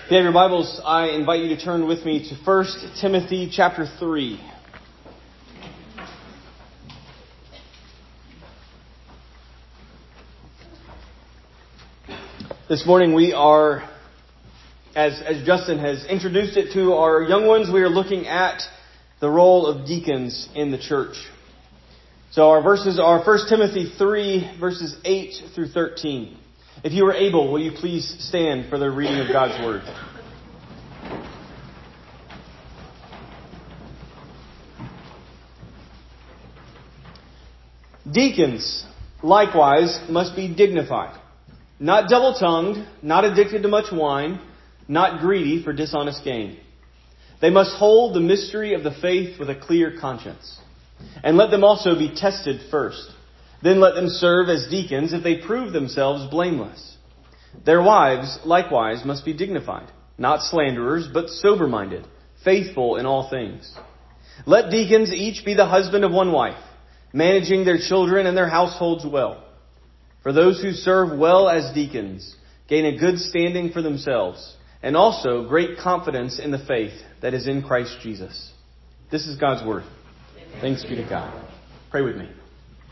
If you have your Bibles, I invite you to turn with me to 1 Timothy chapter 3. This morning we are, as Justin has introduced it to our young ones, we are looking at the role of deacons in the church. So our verses are 1 Timothy 3, verses 8 through 13. If you are able, will you please stand for the reading of God's Word? Deacons, likewise, must be dignified, not double-tongued, not addicted to much wine, not greedy for dishonest gain. They must hold the mystery of the faith with a clear conscience. And let them also be tested first. Then let them serve as deacons if they prove themselves blameless. Their wives, likewise, must be dignified, not slanderers, but sober-minded, faithful in all things. Let deacons each be the husband of one wife, managing their children and their households well. For those who serve well as deacons gain a good standing for themselves, and also great confidence in the faith that is in Christ Jesus. This is God's Word. Thanks be to God. Pray with me.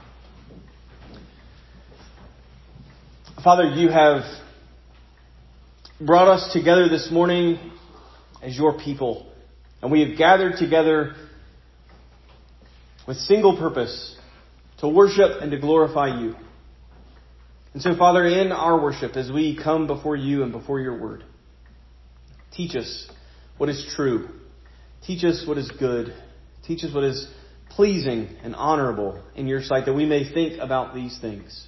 Father, you have brought us together this morning as your people, and we have gathered together with single purpose to worship and to glorify you. And so, Father, in our worship, as we come before you and before your word, teach us what is true. Teach us what is good. Teach us what is pleasing and honorable in your sight, that we may think about these things.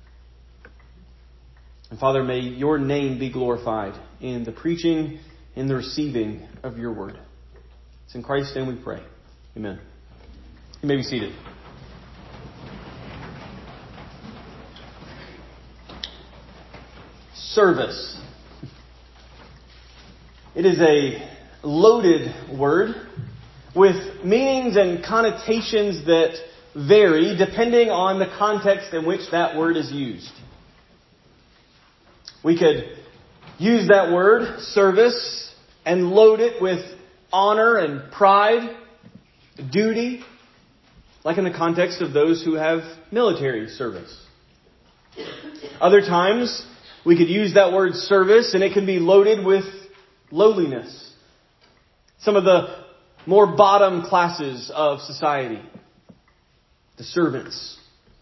And Father, may your name be glorified in the preaching and the receiving of your word. It's in Christ's name we pray. Amen. You may be seated. Service. It is a loaded word with meanings and connotations that vary depending on the context in which that word is used. We could use that word, service, and load it with honor and pride, duty, like in the context of those who have military service. Other times, we could use that word service and it can be loaded with lowliness. Some of the more bottom classes of society. The servants.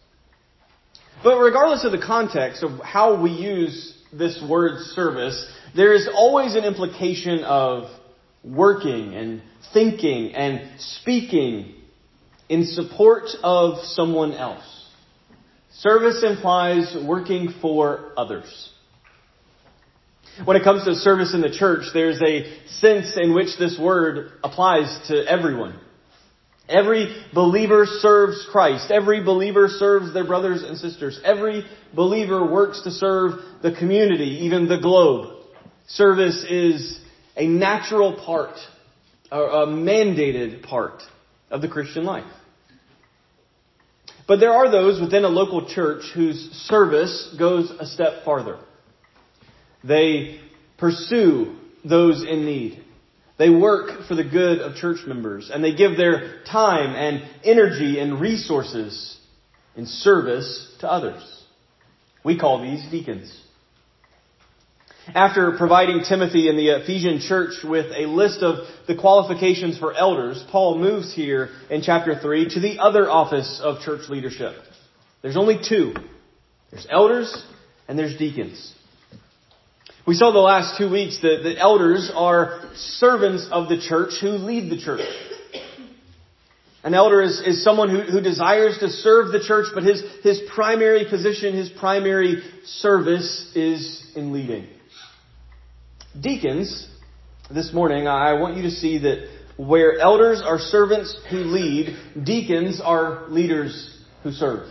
But regardless of the context of how we use this word service, there is always an implication of working and thinking and speaking in support of someone else. Service implies working for others. When it comes to service in the church, there's a sense in which this word applies to everyone. Every believer serves Christ. Every believer serves their brothers and sisters. Every believer works to serve the community, even the globe. Service is a natural part, or a mandated part of the Christian life. But there are those within a local church whose service goes a step farther. They pursue those in need. They work for the good of church members, and they give their time and energy and resources in service to others. We call these deacons. After providing Timothy and the Ephesian church with a list of the qualifications for elders, Paul moves here in chapter 3 to the other office of church leadership. There's only two. There's elders and there's deacons. We saw the last 2 weeks that the elders are servants of the church who lead the church. An elder is someone who desires to serve the church, but his primary position, his primary service is in leading. Deacons, this morning, I want you to see that where elders are servants who lead, deacons are leaders who serve.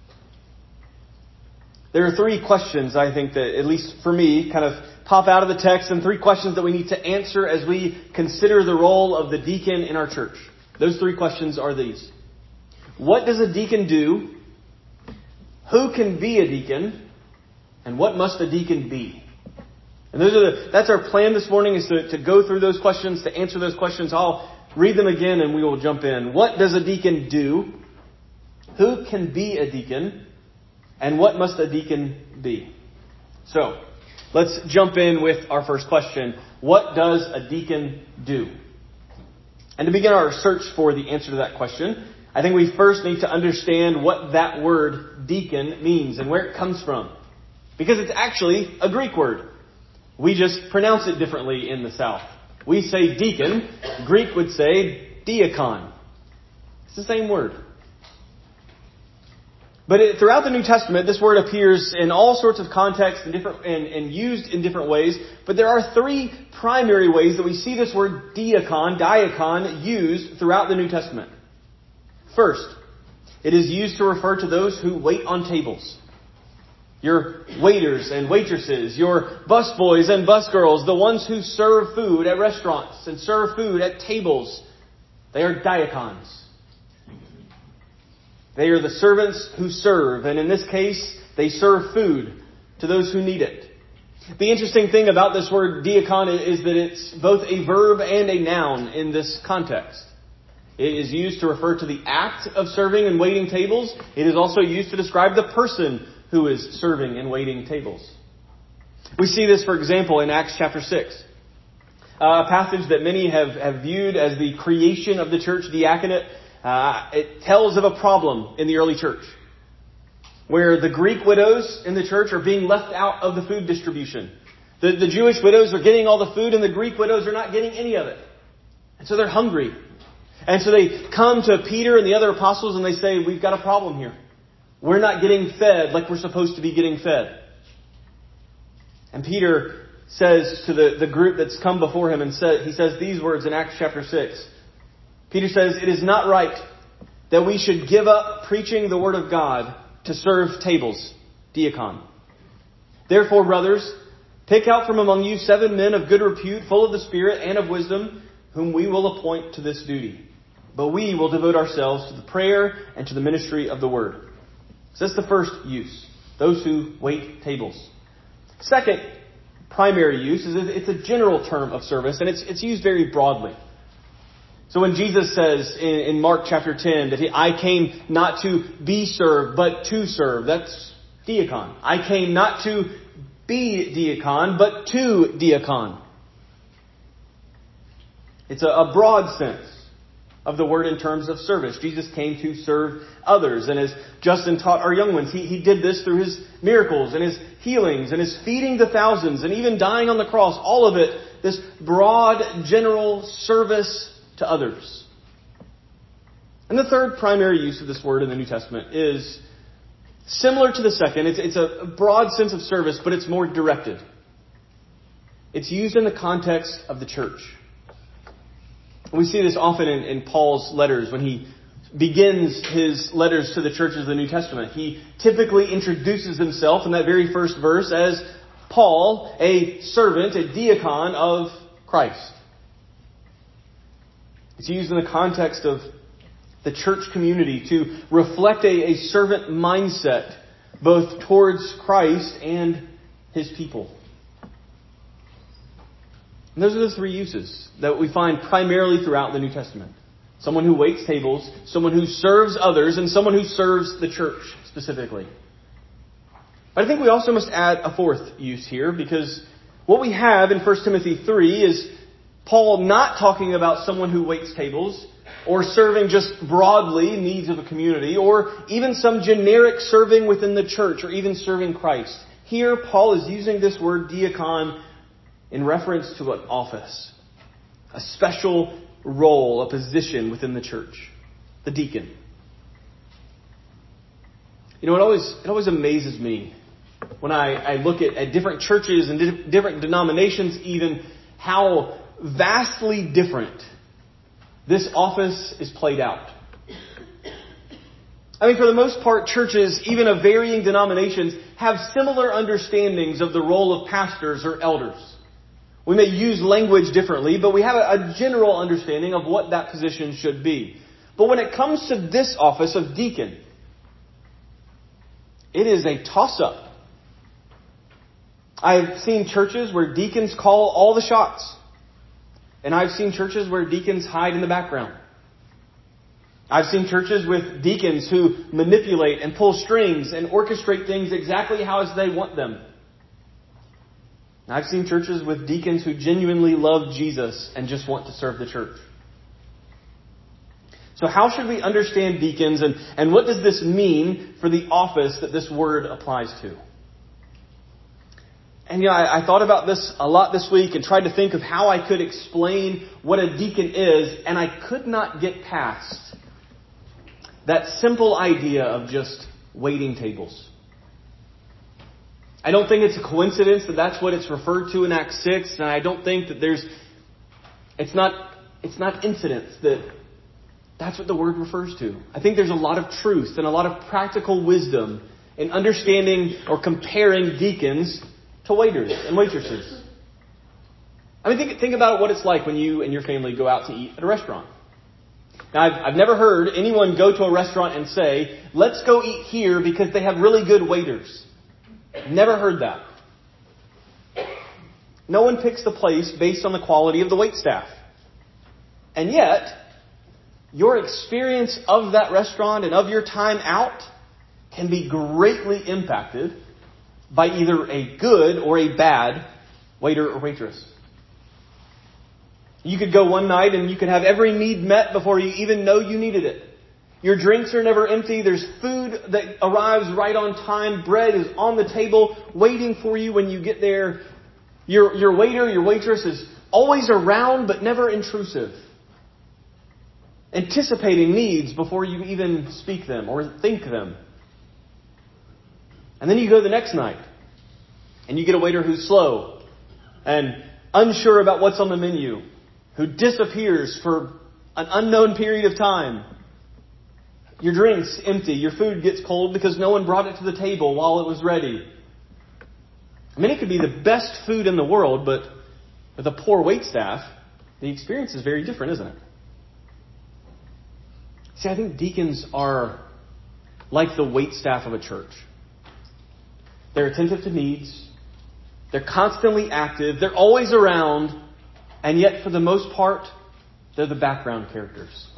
There are three questions, I think, that, at least for me, kind of pop out of the text, and three questions that we need to answer as we consider the role of the deacon in our church. Those three questions are these. What does a deacon do? Who can be a deacon? And what must a deacon be? And that's our plan this morning, is to go through those questions, to answer those questions. I'll read them again and we will jump in. What does a deacon do? Who can be a deacon? And what must a deacon be? So, let's jump in with our first question. What does a deacon do? And to begin our search for the answer to that question, I think we first need to understand what that word deacon means and where it comes from. Because it's actually a Greek word. We just pronounce it differently in the South. We say deacon. Greek would say diakon. It's the same word. But throughout the New Testament, this word appears in all sorts of contexts and used in different ways. But there are three primary ways that we see this word diakon, used throughout the New Testament. First, it is used to refer to those who wait on tables. Your waiters and waitresses, your busboys and busgirls, the ones who serve food at restaurants and serve food at tables, they are diakons. They are the servants who serve, and in this case, they serve food to those who need it. The interesting thing about this word diakon is that it's both a verb and a noun in this context. It is used to refer to the act of serving and waiting tables. It is also used to describe the person who is serving and waiting tables. We see this, for example, in Acts chapter 6. A passage that many have viewed as the creation of the church diaconate. It tells of a problem in the early church where the Greek widows in the church are being left out of the food distribution. The Jewish widows are getting all the food and the Greek widows are not getting any of it. And so they're hungry. And so they come to Peter and the other apostles and they say, we've got a problem here. We're not getting fed like we're supposed to be getting fed. And Peter says to the group that's come before him, he says these words in Acts chapter 6. Peter says, it is not right that we should give up preaching the word of God to serve tables, diakon. Therefore, brothers, pick out from among you 7 men of good repute, full of the Spirit and of wisdom, whom we will appoint to this duty. But we will devote ourselves to the prayer and to the ministry of the word. So that's the first use. Those who wait tables. Second primary use is it's a general term of service, and it's used very broadly. So when Jesus says in Mark chapter 10 that I came not to be served, but to serve, that's diakon. I came not to be diakon, but to diakon. It's a broad sense of the word in terms of service. Jesus came to serve others. And as Justin taught our young ones, he did this through his miracles and his healings and his feeding the thousands and even dying on the cross. All of it, this broad, general service to others. And the third primary use of this word in the New Testament is similar to the second. It's a broad sense of service, but it's more directed. It's used in the context of the church. We see this often in Paul's letters when he begins his letters to the churches of the New Testament. He typically introduces himself in that very first verse as Paul, a servant, a diakon of Christ. It's used in the context of the church community to reflect a servant mindset both towards Christ and His people. And those are the three uses that we find primarily throughout the New Testament. Someone who waits tables, someone who serves others, and someone who serves the church specifically. But I think we also must add a fourth use here, because what we have in 1 Timothy 3 is Paul not talking about someone who waits tables or serving just broadly needs of a community or even some generic serving within the church or even serving Christ. Here, Paul is using this word diakon in reference to an office, a special role, a position within the church, the deacon. You know, it always amazes me when I look at different churches and different denominations even, how vastly different this office is played out. I mean, for the most part, churches, even of varying denominations, have similar understandings of the role of pastors or elders. We may use language differently, but we have a general understanding of what that position should be. But when it comes to this office of deacon, it is a toss-up. I've seen churches where deacons call all the shots. And I've seen churches where deacons hide in the background. I've seen churches with deacons who manipulate and pull strings and orchestrate things exactly how as they want them. I've seen churches with deacons who genuinely love Jesus and just want to serve the church. So how should we understand deacons, and what does this mean for the office that this word applies to? And I thought about this a lot this week and tried to think of how I could explain what a deacon is, and I could not get past that simple idea of just waiting tables. I don't think it's a coincidence that that's what it's referred to in Acts 6, and I don't think that it's not incidence that that's what the word refers to. I think there's a lot of truth and a lot of practical wisdom in understanding or comparing deacons to waiters and waitresses. I mean, think about what it's like when you and your family go out to eat at a restaurant. Now, I've never heard anyone go to a restaurant and say, let's go eat here because they have really good waiters. Never heard that. No one picks the place based on the quality of the waitstaff. And yet, your experience of that restaurant and of your time out can be greatly impacted by either a good or a bad waiter or waitress. You could go one night and you could have every need met before you even know you needed it. Your drinks are never empty. There's food that arrives right on time. Bread is on the table waiting for you when you get there. Your waiter, your waitress is always around but never intrusive. Anticipating needs before you even speak them or think them. And then you go the next night and you get a waiter who's slow and unsure about what's on the menu, who disappears for an unknown period of time. Your drink's empty. Your food gets cold because no one brought it to the table while it was ready. I mean, it could be the best food in the world, but with a poor waitstaff, the experience is very different, isn't it? See, I think deacons are like the waitstaff of a church. They're attentive to needs. They're constantly active. They're always around. And yet, for the most part, they're the background characters.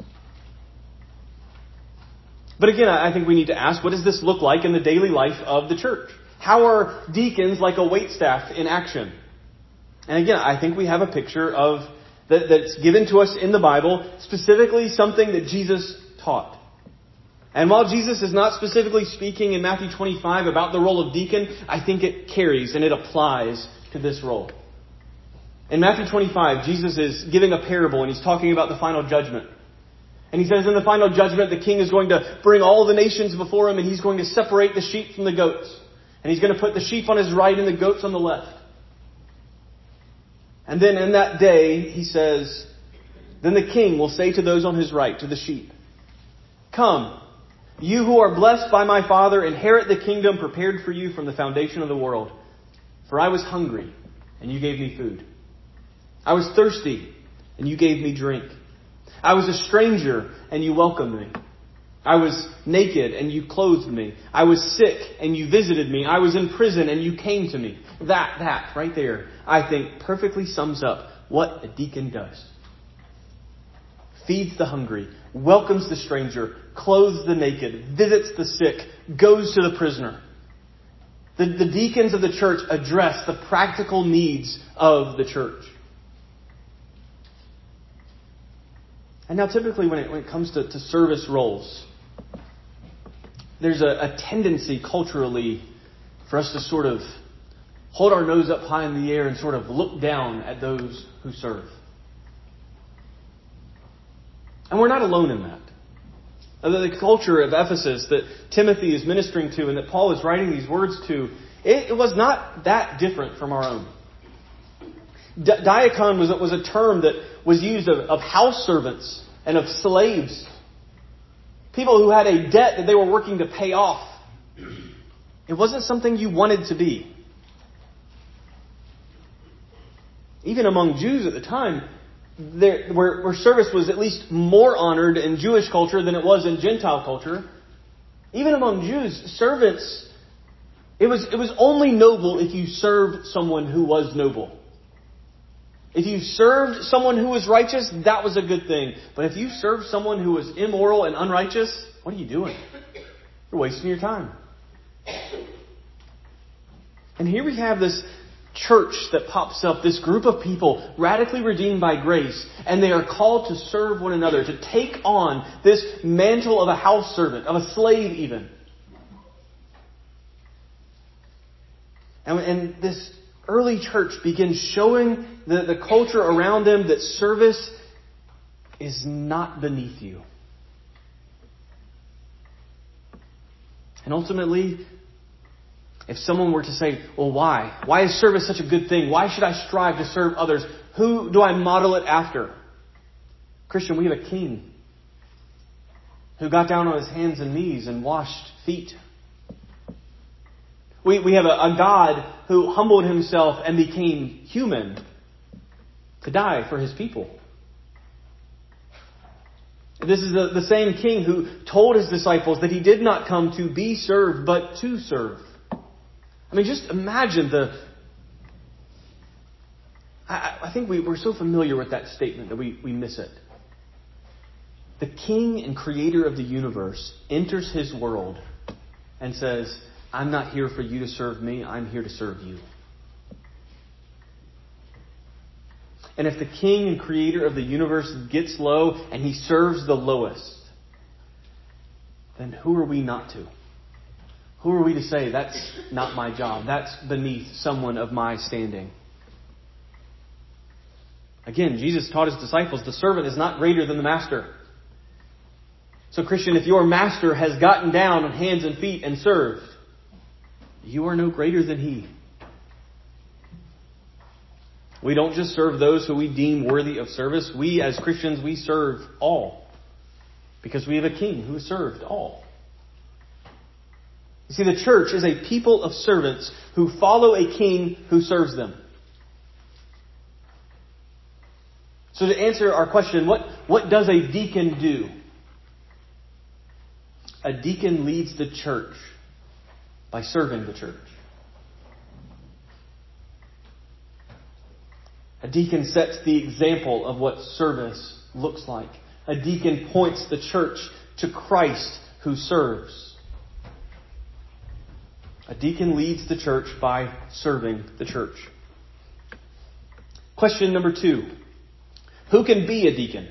But again, I think we need to ask, what does this look like in the daily life of the church? How are deacons like a waitstaff in action? And again, I think we have a picture of that's given to us in the Bible, specifically something that Jesus taught. And while Jesus is not specifically speaking in Matthew 25 about the role of deacon, I think it carries and it applies to this role. In Matthew 25, Jesus is giving a parable and he's talking about the final judgment. And he says in the final judgment, the king is going to bring all the nations before him and he's going to separate the sheep from the goats. And he's going to put the sheep on his right and the goats on the left. And then in that day, he says, then the king will say to those on his right, to the sheep, come, you who are blessed by my Father, inherit the kingdom prepared for you from the foundation of the world. For I was hungry, and you gave me food. I was thirsty, and you gave me drink. I was a stranger, and you welcomed me. I was naked, and you clothed me. I was sick, and you visited me. I was in prison, and you came to me. That right there, I think perfectly sums up what a deacon does. Feeds the hungry, welcomes the stranger, clothes the naked, visits the sick, goes to the prisoner. The deacons of the church address the practical needs of the church. And now typically when it comes to service roles, there's a tendency culturally for us to sort of hold our nose up high in the air and sort of look down at those who serve. And we're not alone in that. The culture of Ephesus that Timothy is ministering to and that Paul is writing these words to, it was not that different from our own. Diakon was a term that was used of house servants and of slaves. People who had a debt that they were working to pay off. It wasn't something you wanted to be. Even among Jews at the time, where service was at least more honored in Jewish culture than it was in Gentile culture, even among Jews, servants It was only noble if you served someone who was noble. If you served someone who was righteous, that was a good thing. But if you served someone who was immoral and unrighteous, what are you doing? You're wasting your time. And here we have this church that pops up, this group of people radically redeemed by grace, and they are called to serve one another, to take on this mantle of a house servant, of a slave even. And this early church begins showing the culture around them that service is not beneath you. And ultimately, if someone were to say, well, why? Why is service such a good thing? Why should I strive to serve others? Who do I model it after? Christian, we have a king who got down on his hands and knees and washed feet. We have a God who humbled himself and became human to die for his people. This is the same king who told his disciples that he did not come to be served, but to serve. I mean, just imagine I think we're so familiar with that statement that we miss it. The king and creator of the universe enters his world and says, I'm not here for you to serve me, I'm here to serve you. And if the king and creator of the universe gets low and he serves the lowest, then who are we not to? Who are we to say, that's not my job, that's beneath someone of my standing? Again, Jesus taught his disciples, the servant is not greater than the master. So Christian, if your master has gotten down on hands and feet and served, you are no greater than he. We don't just serve those who we deem worthy of service. We as Christians, we serve all. Because we have a king who served all. You see, the church is a people of servants who follow a king who serves them. So to answer our question, what does a deacon do? A deacon leads the church by serving the church. A deacon sets the example of what service looks like. A deacon points the church to Christ who serves. A deacon leads the church by serving the church. Question number 2. Who can be a deacon?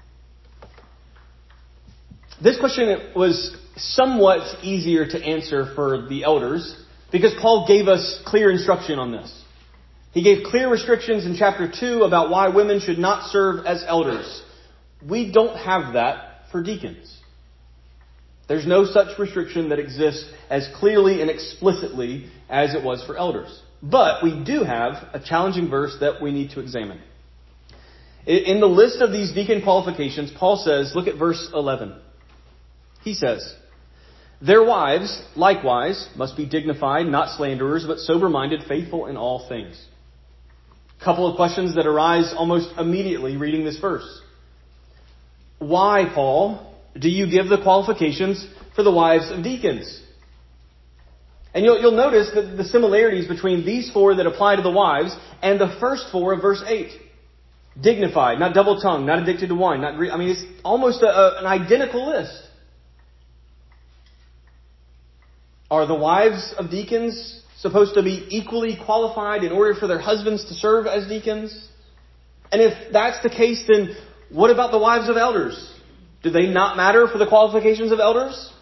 This question was somewhat easier to answer for the elders because Paul gave us clear instruction on this. He gave clear restrictions in chapter 2 about why women should not serve as elders. We don't have that for deacons. There's no such restriction that exists as clearly and explicitly as it was for elders. But we do have a challenging verse that we need to examine. In the list of these deacon qualifications, Paul says, look at verse 11. He says, their wives, likewise, must be dignified, not slanderers, but sober-minded, faithful in all things. Couple of questions that arise almost immediately reading this verse. Why, Paul, do you give the qualifications for the wives of deacons? And you'll notice that the similarities between these 4 that apply to the wives and the first 4 of verse 8. Dignified, not double-tongued, not addicted to wine, it's almost an identical list. Are the wives of deacons supposed to be equally qualified in order for their husbands to serve as deacons? And if that's the case, then what about the wives of elders? Do they not matter for the qualifications of elders?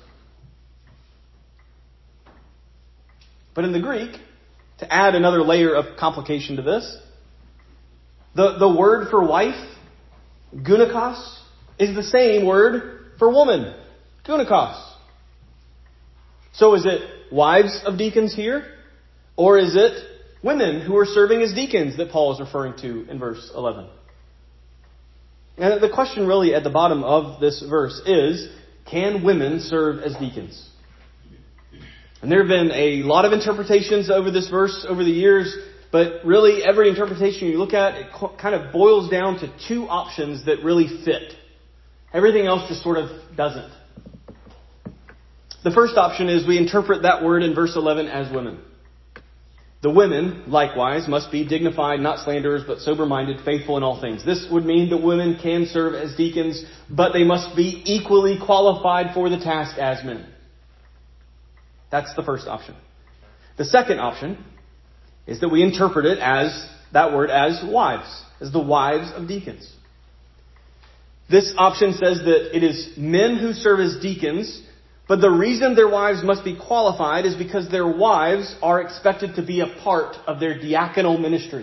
But in the Greek, to add another layer of complication to this, the word for wife, gunakos, is the same word for woman, gunakos. So is it wives of deacons here? Or is it women who are serving as deacons that Paul is referring to in verse 11? And the question really at the bottom of this verse is, can women serve as deacons? And there have been a lot of interpretations over this verse over the years, but really every interpretation you look at, it kind of boils down to 2 options that really fit. Everything else just sort of doesn't. The first option is we interpret that word in verse 11 as women. The women, likewise, must be dignified, not slanderers, but sober-minded, faithful in all things. This would mean that women can serve as deacons, but they must be equally qualified for the task as men. That's the first option. The second option is that we interpret it as that word as wives, as the wives of deacons. This option says that it is men who serve as deacons, but the reason their wives must be qualified is because their wives are expected to be a part of their diaconal ministry.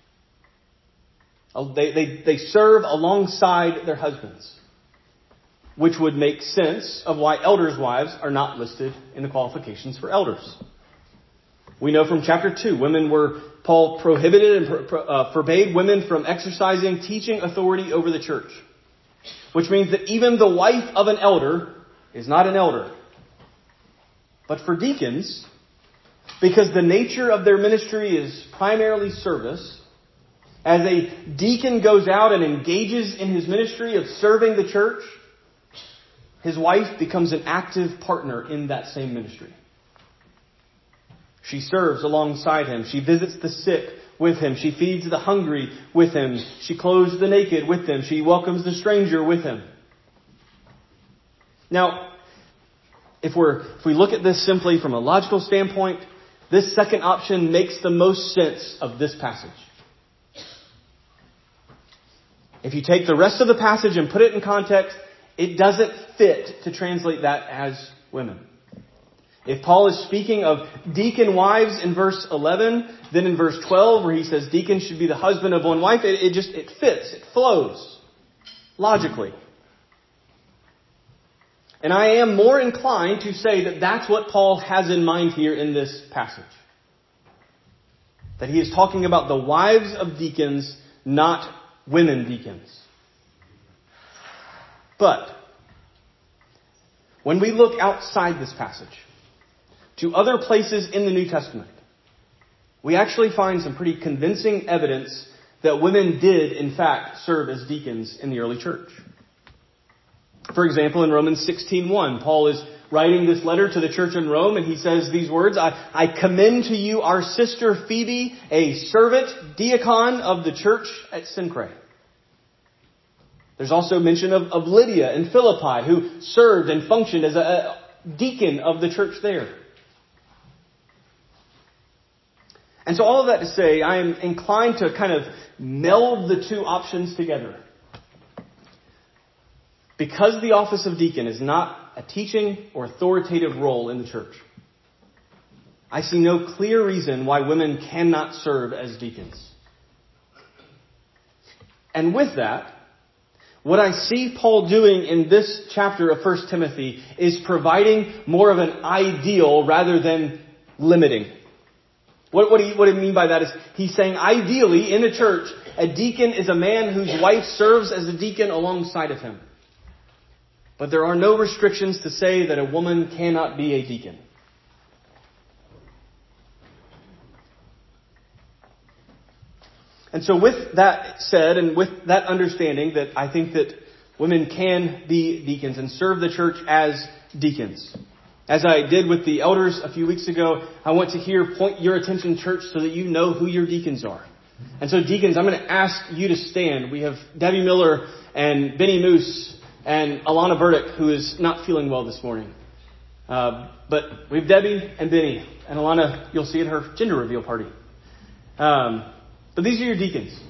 They serve alongside their husbands, which would make sense of why elders' wives are not listed in the qualifications for elders. We know from chapter 2, Paul prohibited and forbade women from exercising teaching authority over the church, which means that even the wife of an elder is not an elder. But for deacons, because the nature of their ministry is primarily service, as a deacon goes out and engages in his ministry of serving the church, his wife becomes an active partner in that same ministry. She serves alongside him. She visits the sick with him. She feeds the hungry with him. She clothes the naked with him. She welcomes the stranger with him. Now, if we look at this simply from a logical standpoint, this second option makes the most sense of this passage. If you take the rest of the passage and put it in context, it doesn't fit to translate that as women. If Paul is speaking of deacon wives in verse 11, then in verse 12 where he says deacon should be the husband of one wife, it fits, it flows logically. And I am more inclined to say that that's what Paul has in mind here in this passage. That he is talking about the wives of deacons, not women deacons. But when we look outside this passage to other places in the New Testament, we actually find some pretty convincing evidence that women did, in fact, serve as deacons in the early church. For example, in Romans 16:1, Paul is writing this letter to the church in Rome, and he says these words, I commend to you our sister Phoebe, a servant, diakon of the church at Cenchreae. There's also mention of Lydia in Philippi, who served and functioned as a deacon of the church there. And so all of that to say, I am inclined to kind of meld the two options together. Because the office of deacon is not a teaching or authoritative role in the church, I see no clear reason why women cannot serve as deacons. And with that, what I see Paul doing in this chapter of 1 Timothy is providing more of an ideal rather than limiting. What I mean by that is he's saying ideally in a church, a deacon is a man whose wife serves as a deacon alongside of him. But there are no restrictions to say that a woman cannot be a deacon. And so with that said, and with that understanding that I think that women can be deacons and serve the church as deacons. As I did with the elders a few weeks ago, I want to point your attention, church, so that you know who your deacons are. And so deacons, I'm going to ask you to stand. We have Debbie Miller and Benny Moose and Alana Burdick, who is not feeling well this morning. But we have Debbie and Benny. And Alana, you'll see at her gender reveal party. But these are your deacons.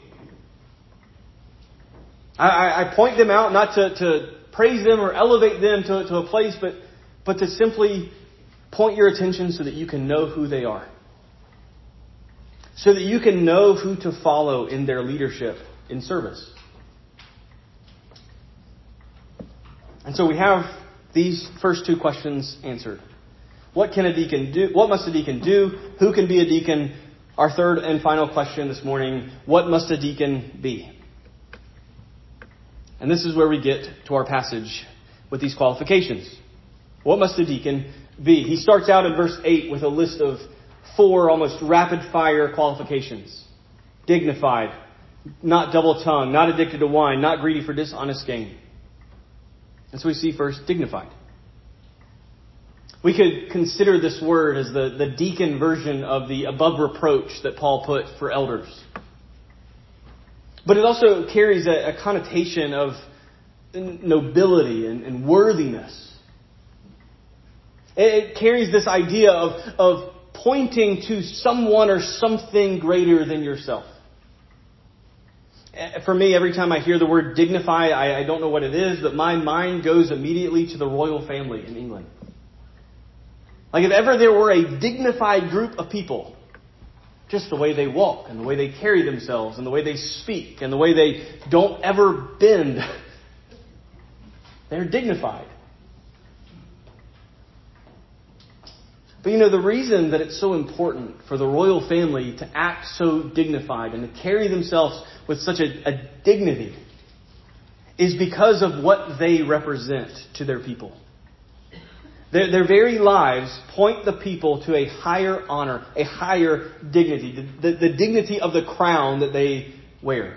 I point them out not to praise them or elevate them to a place, but to simply point your attention so that you can know who they are. So that you can know who to follow in their leadership in service. And so we have these first two questions answered. What can a deacon do? What must a deacon do? Who can be a deacon? Our third and final question this morning, what must a deacon be? And this is where we get to our passage with these qualifications. What must a deacon be? He starts out in verse 8 with a list of 4 almost rapid-fire qualifications. Dignified, not double-tongued, not addicted to wine, not greedy for dishonest gain. And so we see first, dignified. We could consider this word as the deacon version of the above reproach that Paul put for elders. But it also carries a connotation of nobility and worthiness. It carries this idea of pointing to someone or something greater than yourself. For me, every time I hear the word dignify, I don't know what it is, but my mind goes immediately to the royal family in England. Like if ever there were a dignified group of people, just the way they walk and the way they carry themselves and the way they speak and the way they don't ever bend, they're dignified. But the reason that it's so important for the royal family to act so dignified and to carry themselves with such a dignity is because of what they represent to their people. Their very lives point the people to a higher honor, a higher dignity, the dignity of the crown that they wear.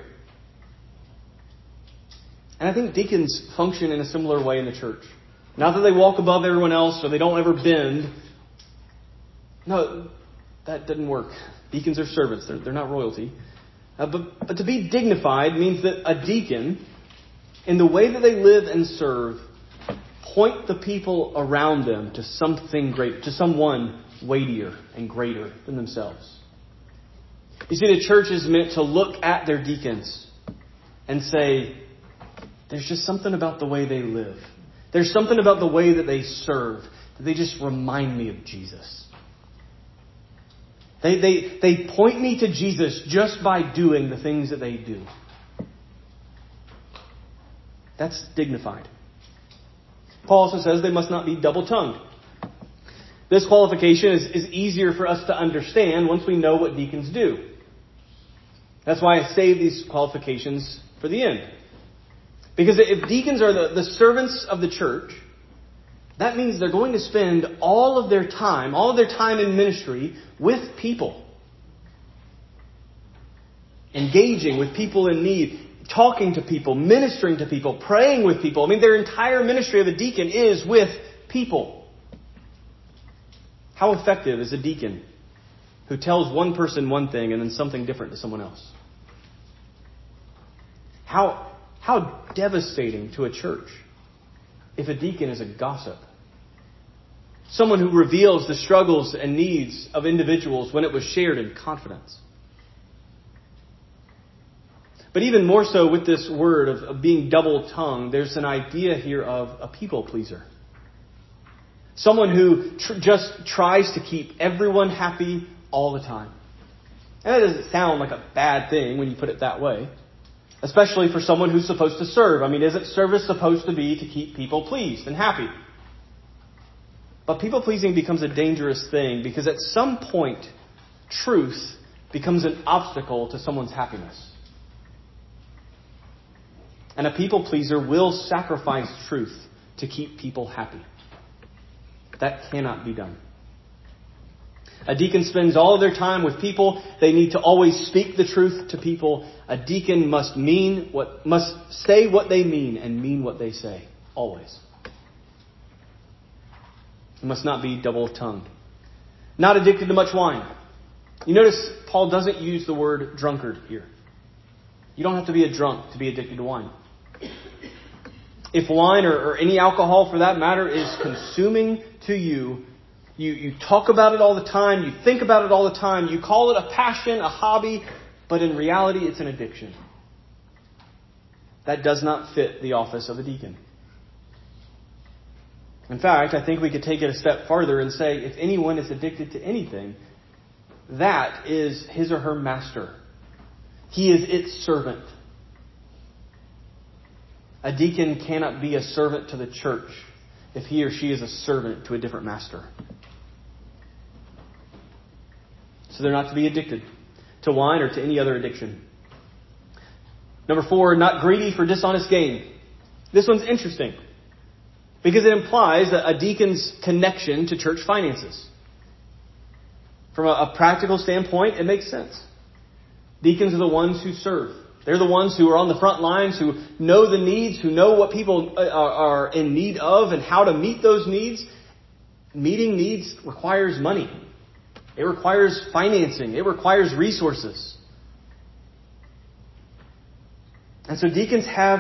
And I think deacons function in a similar way in the church. Not that they walk above everyone else or they don't ever bend. No, that doesn't work. Deacons are servants. They're not royalty. But to be dignified means that a deacon, in the way that they live and serve, point the people around them to something greater, to someone weightier and greater than themselves. You see, the church is meant to look at their deacons and say, there's just something about the way they live. There's something about the way that they serve that they just remind me of Jesus. They point me to Jesus just by doing the things that they do. That's dignified. Paul also says they must not be double-tongued. This qualification is easier for us to understand once we know what deacons do. That's why I save these qualifications for the end. Because if deacons are the servants of the church, that means they're going to spend all of their time in ministry with people. Engaging with people in need, talking to people, ministering to people, praying with people. I mean, their entire ministry of a deacon is with people. How effective is a deacon who tells one person one thing and then something different to someone else? How devastating to a church if a deacon is a gossip. Someone who reveals the struggles and needs of individuals when it was shared in confidence. But even more so with this word of being double-tongued, there's an idea here of a people pleaser. Someone who just tries to keep everyone happy all the time. And that doesn't sound like a bad thing when you put it that way. Especially for someone who's supposed to serve. I mean, isn't service supposed to be to keep people pleased and happy? But people-pleasing becomes a dangerous thing because at some point, truth becomes an obstacle to someone's happiness. And a people-pleaser will sacrifice truth to keep people happy. That cannot be done. A deacon spends all of their time with people. They need to always speak the truth to people. A deacon must say what they mean and mean what they say. Always. He must not be double-tongued. Not addicted to much wine. You notice Paul doesn't use the word drunkard here. You don't have to be a drunk to be addicted to wine. If wine or any alcohol for that matter is consuming to you, you talk about it all the time, you think about it all the time, you call it a passion, a hobby, but in reality it's an addiction. That does not fit the office of a deacon. In fact, I think we could take it a step farther and say if anyone is addicted to anything, that is his or her master. He is its servant. A deacon cannot be a servant to the church if he or she is a servant to a different master. So they're not to be addicted to wine or to any other addiction. Number 4, not greedy for dishonest gain. This one's interesting because it implies a deacon's connection to church finances. From a practical standpoint, it makes sense. Deacons are the ones who serve. They're the ones who are on the front lines, who know the needs, who know what people are in need of and how to meet those needs. meeting needs requires money. It requires financing. It requires resources. And so deacons have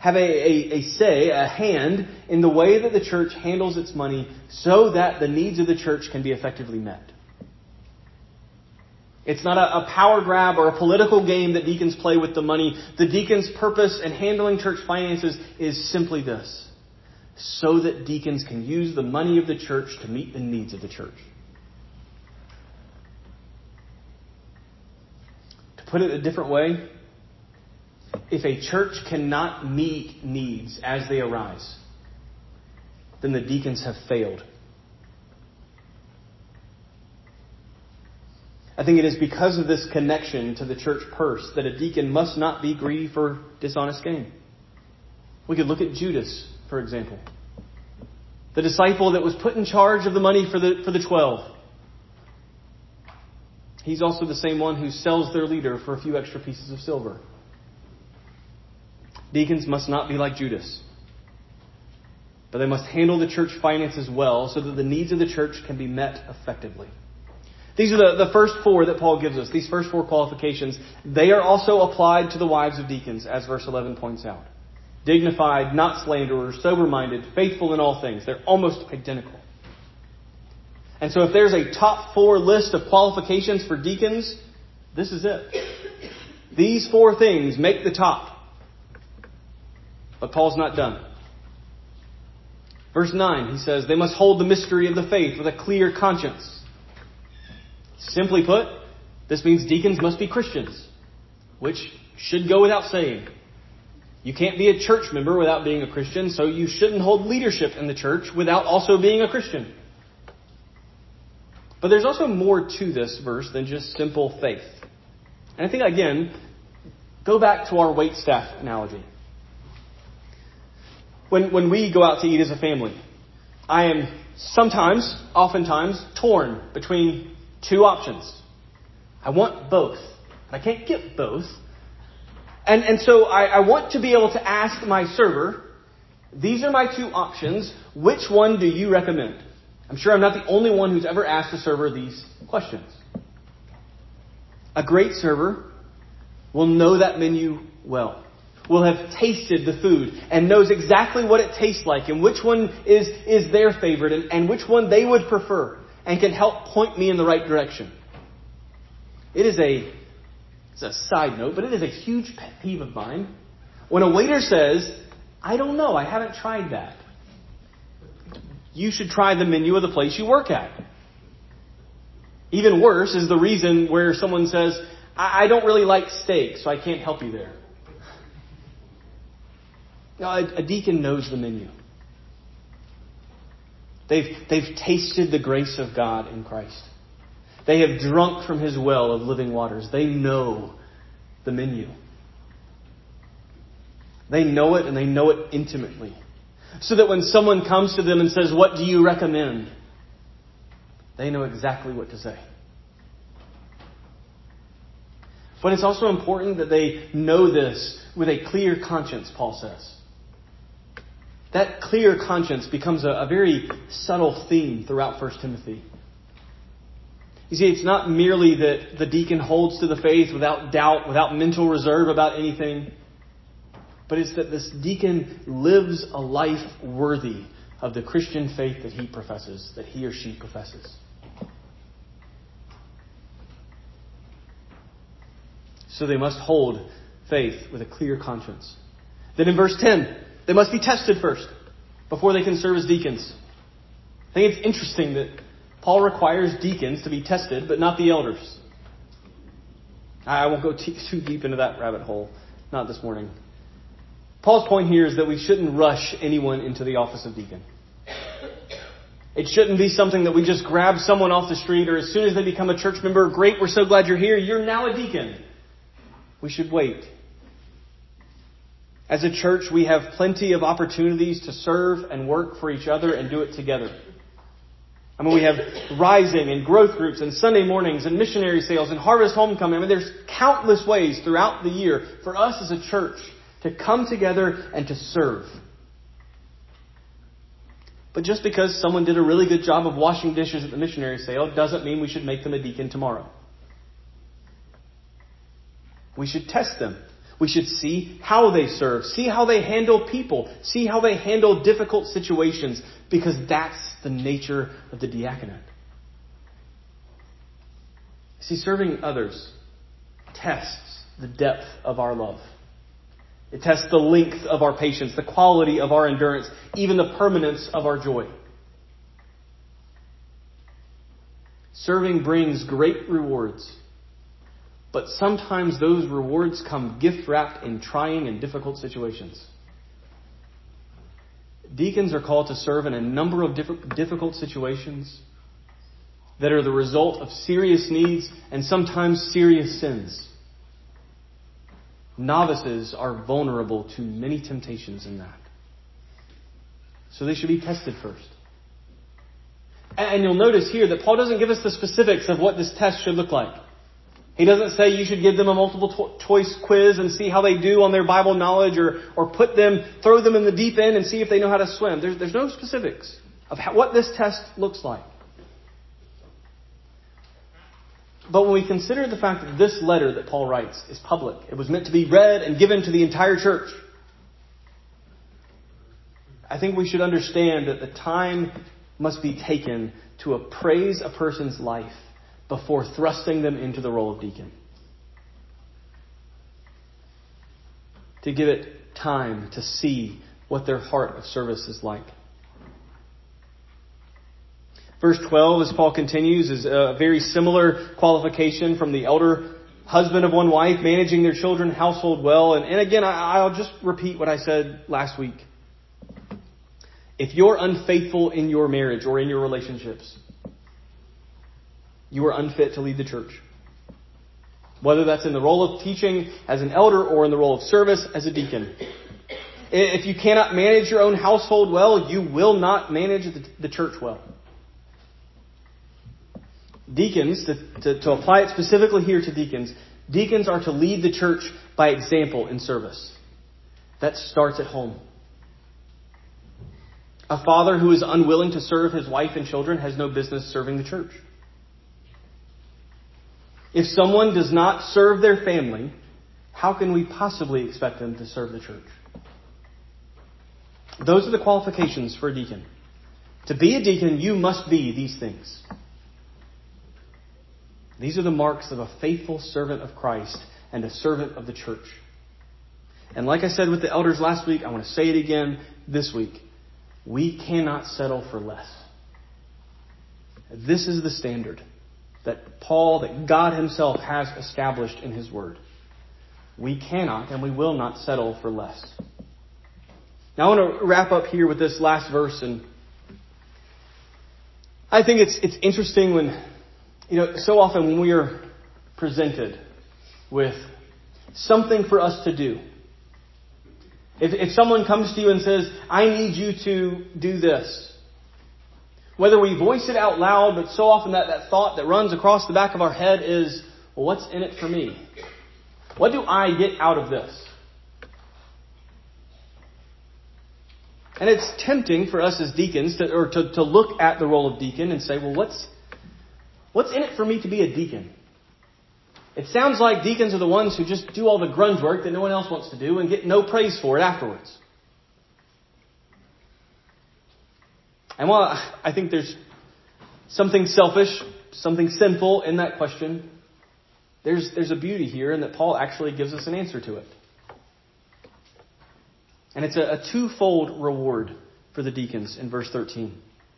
a hand in the way that the church handles its money so that the needs of the church can be effectively met. It's not a power grab or a political game that deacons play with the money. The deacon's purpose in handling church finances is simply this: so that deacons can use the money of the church to meet the needs of the church. To put it a different way, if a church cannot meet needs as they arise, then the deacons have failed. I think it is because of this connection to the church purse that a deacon must not be greedy for dishonest gain. We could look at Judas, for example. The disciple that was put in charge of the money for the 12. He's also the same one who sells their leader for a few extra pieces of silver. Deacons must not be like Judas, but they must handle the church finances well so that the needs of the church can be met effectively. These are the first four that Paul gives us. These first four qualifications, they are also applied to the wives of deacons, as verse 11 points out. Dignified, not slanderers, sober-minded, faithful in all things. They're almost identical. And so if there's a top four list of qualifications for deacons, this is it. These four things make the top. But Paul's not done. Verse 9, he says, they must hold the mystery of the faith with a clear conscience. Simply put, this means deacons must be Christians, which should go without saying. You can't be a church member without being a Christian, so you shouldn't hold leadership in the church without also being a Christian. But there's also more to this verse than just simple faith. And I think, again, go back to our waitstaff analogy. When we go out to eat as a family, I am oftentimes, torn between two options. I want both. I can't get both. And so I want to be able to ask my server, these are my two options. Which one do you recommend? I'm sure I'm not the only one who's ever asked a server these questions. A great server will know that menu well. Will have tasted the food and knows exactly what it tastes like and which one is their favorite and which one they would prefer and can help point me in the right direction. It's a side note, but it is a huge pet peeve of mine when a waiter says, I don't know, I haven't tried that. You should try the menu of the place you work at. Even worse is the reason where someone says, I don't really like steak, so I can't help you there. Now, a deacon knows the menu. They've tasted the grace of God in Christ. They have drunk from His well of living waters. They know the menu. They know it, and they know it intimately. So that when someone comes to them and says, what do you recommend? They know exactly what to say. But it's also important that they know this with a clear conscience, Paul says. That clear conscience becomes a very subtle theme throughout 1 Timothy. You see, it's not merely that the deacon holds to the faith without doubt, without mental reserve about anything, but it's that this deacon lives a life worthy of the Christian faith that he professes, that he or she professes. So they must hold faith with a clear conscience. Then in verse 10, they must be tested first before they can serve as deacons. I think it's interesting that Paul requires deacons to be tested, but not the elders. I won't go too deep into that rabbit hole, not this morning. Paul's point here is that we shouldn't rush anyone into the office of deacon. It shouldn't be something that we just grab someone off the street, or as soon as they become a church member, great, we're so glad you're here, you're now a deacon. We should wait. As a church, we have plenty of opportunities to serve and work for each other and do it together. I mean, we have Rising and growth groups and Sunday mornings and missionary sales and harvest homecoming. I mean, there's countless ways throughout the year for us as a church to come together and to serve. But just because someone did a really good job of washing dishes at the missionary sale doesn't mean we should make them a deacon tomorrow. We should test them. We should see how they serve, see how they handle people, see how they handle difficult situations, because that's the nature of the diaconate. See, serving others tests the depth of our love. It tests the length of our patience, the quality of our endurance, even the permanence of our joy. Serving brings great rewards, but sometimes those rewards come gift-wrapped in trying and difficult situations. Deacons are called to serve in a number of difficult situations that are the result of serious needs and sometimes serious sins. Novices are vulnerable to many temptations in that. So they should be tested first. And you'll notice here that Paul doesn't give us the specifics of what this test should look like. He doesn't say you should give them a multiple choice quiz and see how they do on their Bible knowledge, or throw them in the deep end and see if they know how to swim. There's no specifics of what this test looks like. But when we consider the fact that this letter that Paul writes is public, it was meant to be read and given to the entire church, I think we should understand that the time must be taken to appraise a person's life before thrusting them into the role of deacon. To give it time to see what their heart of service is like. Verse 12, as Paul continues, is a very similar qualification from the elder husband of one wife, managing their children, household well. And again, I'll just repeat what I said last week. If you're unfaithful in your marriage or in your relationships, you are unfit to lead the church. Whether that's in the role of teaching as an elder or in the role of service as a deacon. If you cannot manage your own household well, you will not manage the church well. Deacons, to apply it specifically here to deacons, deacons are to lead the church by example in service. That starts at home. A father who is unwilling to serve his wife and children has no business serving the church. If someone does not serve their family, how can we possibly expect them to serve the church? Those are the qualifications for a deacon. To be a deacon, you must be these things. These are the marks of a faithful servant of Christ and a servant of the church. And like I said with the elders last week, I want to say it again this week. We cannot settle for less. This is the standard that God himself has established in his word. We cannot and we will not settle for less. Now I want to wrap up here with this last verse, and I think it's interesting when, so often when we are presented with something for us to do. If someone comes to you and says, I need you to do this, whether we voice it out loud, but so often that thought that runs across the back of our head is, well, what's in it for me? What do I get out of this? And it's tempting for us as deacons to look at the role of deacon and say, well, what's in it for me to be a deacon? It sounds like deacons are the ones who just do all the grunge work that no one else wants to do and get no praise for it afterwards. And while I think there's something selfish, something sinful in that question, there's a beauty here in that Paul actually gives us an answer to it. And it's a twofold reward for the deacons in verse 13.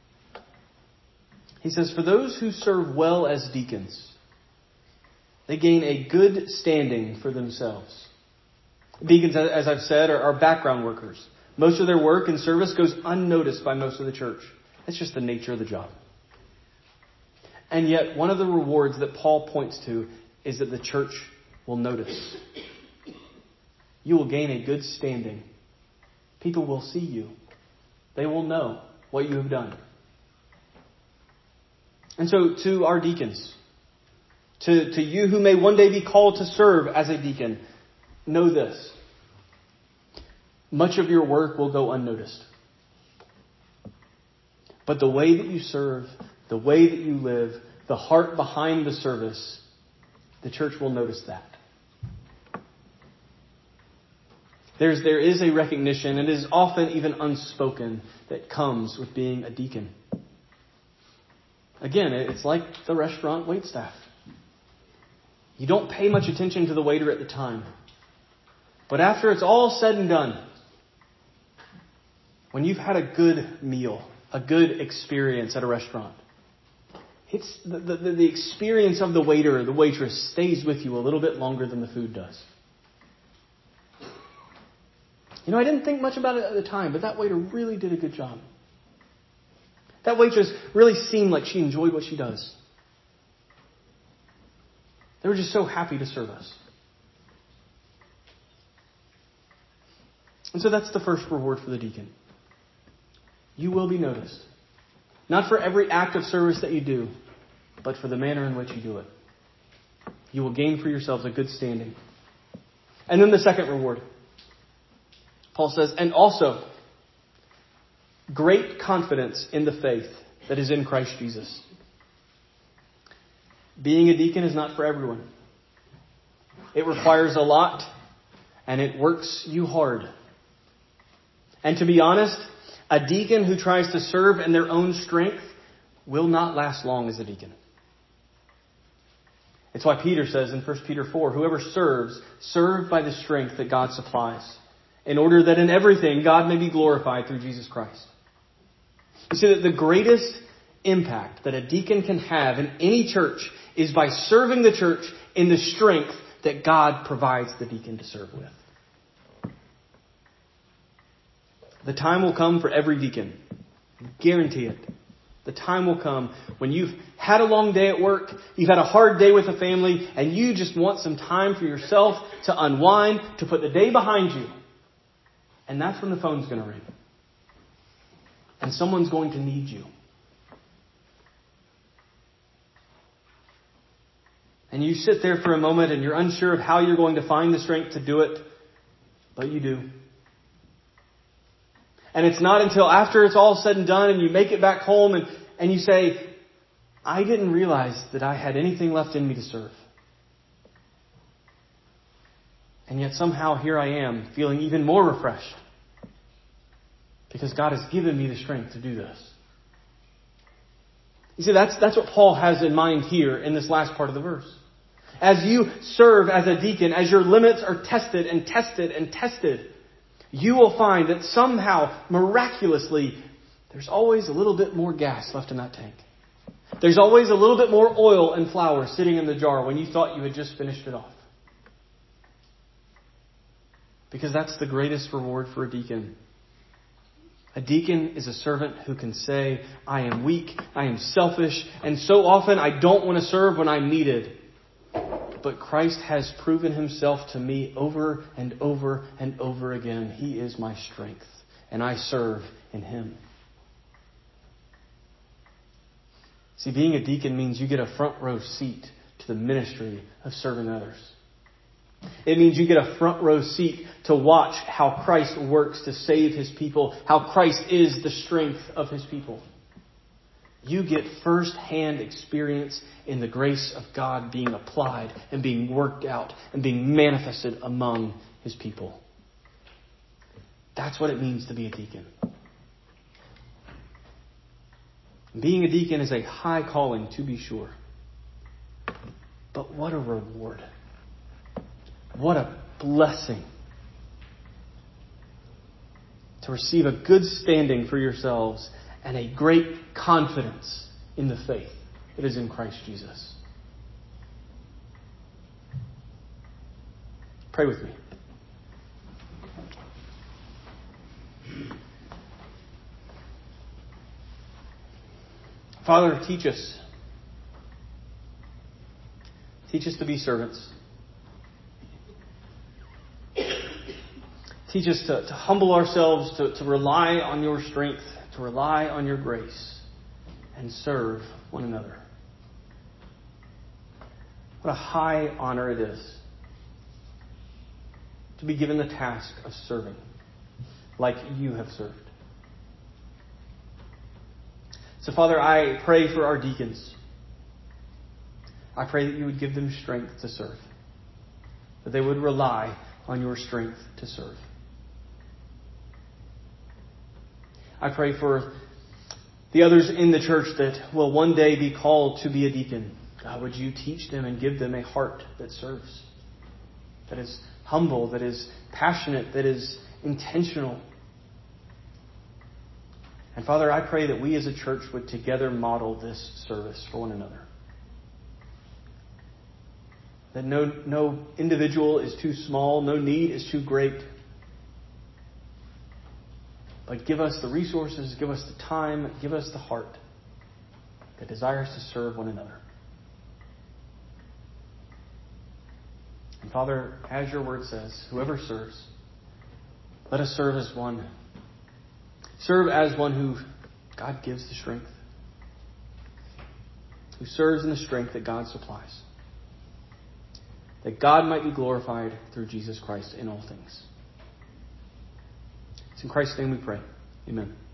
He says, for those who serve well as deacons, they gain a good standing for themselves. Deacons, as I've said, are background workers. Most of their work and service goes unnoticed by most of the church. That's just the nature of the job. And yet, one of the rewards that Paul points to is that the church will notice. You will gain a good standing. People will see you. They will know what you have done. And so, to our deacons, to you who may one day be called to serve as a deacon, know this. Much of your work will go unnoticed. But the way that you serve, the way that you live, the heart behind the service, the church will notice that. There is a recognition, and it is often even unspoken, that comes with being a deacon. Again, it's like the restaurant waitstaff. You don't pay much attention to the waiter at the time. But after it's all said and done, when you've had a good meal, a good experience at a restaurant, it's the experience of the waiter or the waitress stays with you a little bit longer than the food does. I didn't think much about it at the time, but that waiter really did a good job. That waitress really seemed like she enjoyed what she does. They were just so happy to serve us. And so that's the first reward for the deacon. You will be noticed. Not for every act of service that you do, but for the manner in which you do it. You will gain for yourselves a good standing. And then the second reward. Paul says, and also great confidence in the faith that is in Christ Jesus. Being a deacon is not for everyone. It requires a lot, and it works you hard. And to be honest, a deacon who tries to serve in their own strength will not last long as a deacon. It's why Peter says in 1 Peter 4, whoever serves, serve by the strength that God supplies, in order that in everything God may be glorified through Jesus Christ. You see that the greatest impact that a deacon can have in any church is by serving the church in the strength that God provides the deacon to serve with. The time will come for every deacon. I guarantee it. The time will come when you've had a long day at work, you've had a hard day with a family, and you just want some time for yourself to unwind, to put the day behind you. And that's when the phone's going to ring. And someone's going to need you. And you sit there for a moment and you're unsure of how you're going to find the strength to do it. But you do. And it's not until after it's all said and done and you make it back home and you say, I didn't realize that I had anything left in me to serve. And yet somehow here I am feeling even more refreshed. Because God has given me the strength to do this. You see, that's what Paul has in mind here in this last part of the verse. As you serve as a deacon, as your limits are tested and tested and tested, you will find that somehow, miraculously, there's always a little bit more gas left in that tank. There's always a little bit more oil and flour sitting in the jar when you thought you had just finished it off. Because that's the greatest reward for a deacon. A deacon is a servant who can say, I am weak, I am selfish, and so often I don't want to serve when I'm needed. But Christ has proven himself to me over and over and over again. He is my strength, and I serve in him. See, being a deacon means you get a front row seat to the ministry of serving others. It means you get a front row seat to watch how Christ works to save his people, how Christ is the strength of his people. You get first-hand experience in the grace of God being applied and being worked out and being manifested among his people. That's what it means to be a deacon. Being a deacon is a high calling, to be sure. But what a reward. What a blessing to receive a good standing for yourselves and a great confidence in the faith that is in Christ Jesus. Pray with me. Father, teach us. Teach us to be servants. Teach us to humble ourselves, to rely on your strength, to rely on your grace, and serve one another. What a high honor it is to be given the task of serving like you have served. So, Father, I pray for our deacons. I pray that you would give them strength to serve. That they would rely on your strength to serve. I pray for the others in the church that will one day be called to be a deacon. God, would you teach them and give them a heart that serves, that is humble, that is passionate, that is intentional. And Father, I pray that we as a church would together model this service for one another. That no individual is too small, no need is too great. But give us the resources, give us the time, give us the heart that desires to serve one another. And Father, as your word says, whoever serves, let us serve as one. Serve as one who God gives the strength. Who serves in the strength that God supplies. That God might be glorified through Jesus Christ in all things. It's in Christ's name we pray. Amen.